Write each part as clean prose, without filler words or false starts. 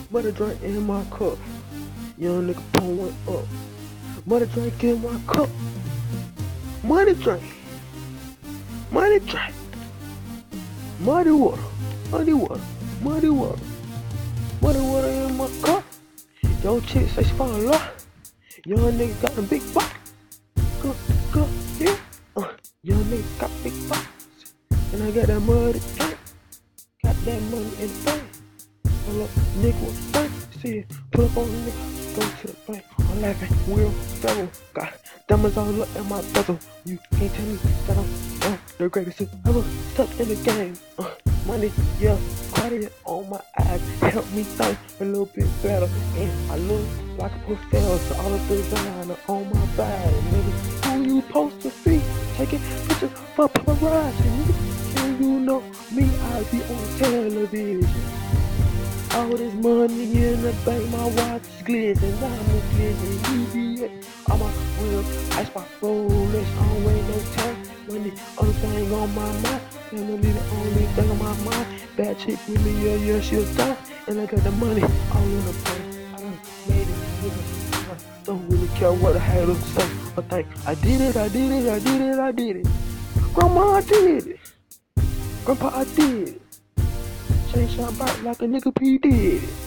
Mother drink in my cup. Young nigga pouring up. Mother drink in my cup. Money drink. Money drink. Muddy water. Muddy water. Muddy water. Muddy water in my cup. Yo chick say she fall in love. Young nigga got them big bucks. Go, yeah. Young nigga got big bucks. And I got that muddy drink. Got that money in the bank. Pull up, nigga with the bank. See it, pull up on the nigga, go to the bank. I'm laughing, Will Ferrell. Got diamonds all up in my bezel. You can't tell me that I'm the greatest ever stuck in the game. Money, yeah, credit on my eyes. Help me think a little bit better. And I look like a professor. All the designer on my body, nigga. Who you supposed to be? Taking pictures for paparazzi, nigga. And you know me, I be on television. All this money in the bank, my watch is glistening, diamonds glistening, UVA. All my real ice pop Rolex, I don't wait no time. Money, only thing on my mind. Family, the only thing on my mind. Bad chick with me, yeah, she'll die. And I got the money all in the bank. I done made it, nigga. I don't really care what the haters say or think. I did it. Grandma, I did it. Grandpa, I did it. Change shine bright like a nigga P did it.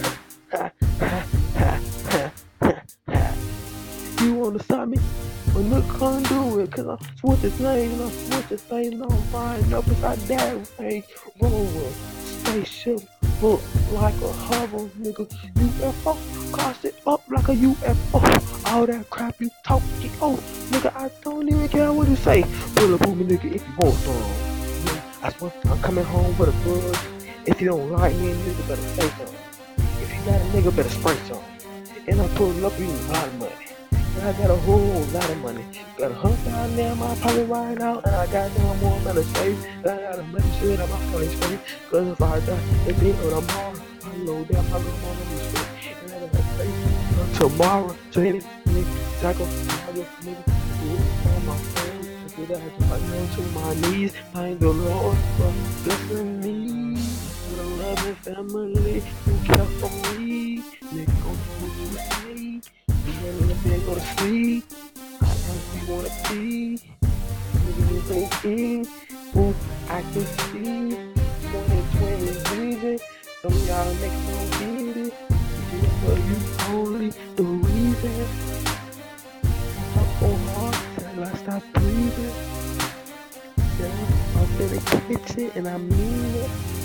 You wanna stop me? Well, nigga can't do it, cause I switch his name, and I switch his thing, and I'm flying up inside that Range Rover spaceship, look like a hover, nigga. UFO, cost it up like a UFO. All that crap you talking, oh, nigga, I don't even care what you say. Pull up on me, nigga, if you want some. Yeah, I swear I'm coming home with a buzz. If you don't like me, nigga, better say something. If you got a nigga, better spray something. And I pull up, you a lot of money. And I got a whole lot of money. Got $100 there in my pocket right now. And I got no more money saved. And I got a money shit on my place face. Cause if I die, it's the end of tomorrow. I load down my little money shit. And I got a face tomorrow. So hit it, nigga. Tackle, nigga. Do it on my phone. I get out to my knees. Thank the Lord for blessing me. The loving family who care for me. Nigga, what you say? You wanna let go to sleep. I know you wanna be. Nigga, you thinking who I can see. 2020 reason. Some of y'all niggas don't get it. But you only the reason. I'm so hard till I stop breathing. Yeah, I'm in the kitchen and I mean it.